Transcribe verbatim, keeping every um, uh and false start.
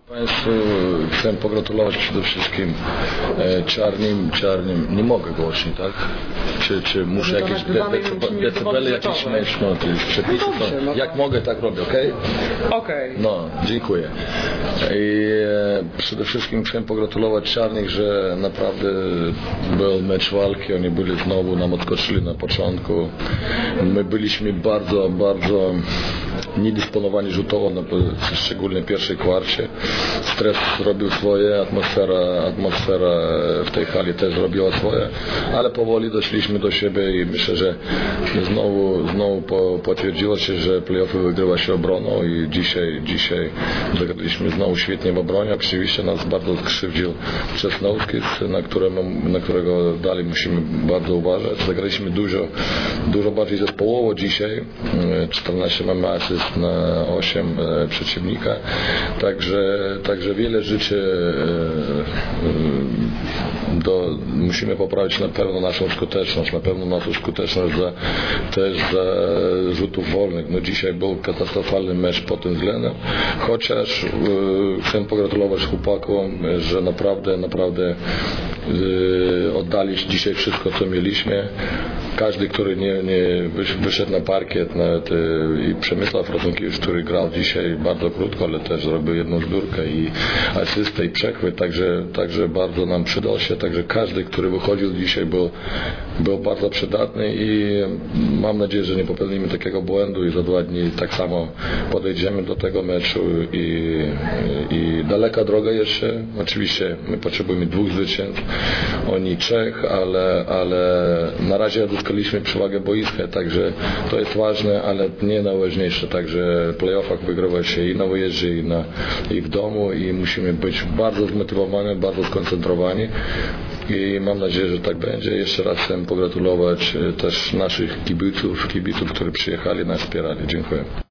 Państwu chcę pogratulować przede wszystkim e, czarnym, czarnym, nie mogę głośniej, tak? Czy, czy muszę no jakieś de, de, decybele jakieś mieć, no to jest przepisy, no dobrze, no jak to... mogę, tak robię, okej? Okay? Okej. Okay. No, dziękuję. I e, przede wszystkim chcę pogratulować czarnych, że naprawdę był mecz walki, oni byli znowu, nam odskoczyli na początku. My byliśmy bardzo, bardzo niedysponowani rzutowo, na, szczególnie w pierwszej kwarcie. Stres zrobił swoje, atmosfera, atmosfera w tej hali też zrobiła swoje, ale powoli doszliśmy do siebie i myślę, że znowu, znowu po, potwierdziło się, że play-offy wygrywa się obroną i dzisiaj, dzisiaj zagraliśmy znowu świetnie w obronie. Oczywiście nas bardzo skrzywdził Czesnowski, na, któremu, na którego dalej musimy bardzo uważać. Zagraliśmy dużo, dużo bardziej zespołowo dzisiaj, czternaście mamy asyst na osiem przeciwnika, także, także wiele rzeczy do, musimy poprawić na pewno naszą skuteczność, na pewno naszą skuteczność za, też za rzutów wolnych. No dzisiaj był katastrofalny mecz pod tym względem, chociaż e, chcę pogratulować chłopakom, że naprawdę, naprawdę e, oddali dzisiaj wszystko, co mieliśmy. Każdy, który nie, nie wyszedł na parkiet nawet, i Przemysław Rotunkiewicz, który grał dzisiaj bardzo krótko, ale też zrobił jedną zbiórkę i asystę i przechwyt, także, także bardzo nam przydał się, także każdy, który wychodził dzisiaj był, był bardzo przydatny i mam nadzieję, że nie popełnimy takiego błędu i za dwa dni tak samo podejdziemy do tego meczu i, i daleka droga jeszcze, oczywiście my potrzebujemy dwóch zwycięstw, oni trzech, ale, ale na razie uzyskaliśmy przewagę boiska, także to jest ważne, ale nie najważniejsze, także w play-offach wygrywa się i na wyjeździe, i, na, i w domu i musimy być bardzo zmotywowani, bardzo skoncentrowani i mam nadzieję, że tak będzie. Jeszcze raz chcę pogratulować też naszych kibiców, kibiców, którzy przyjechali, nas wspierali. Dziękuję.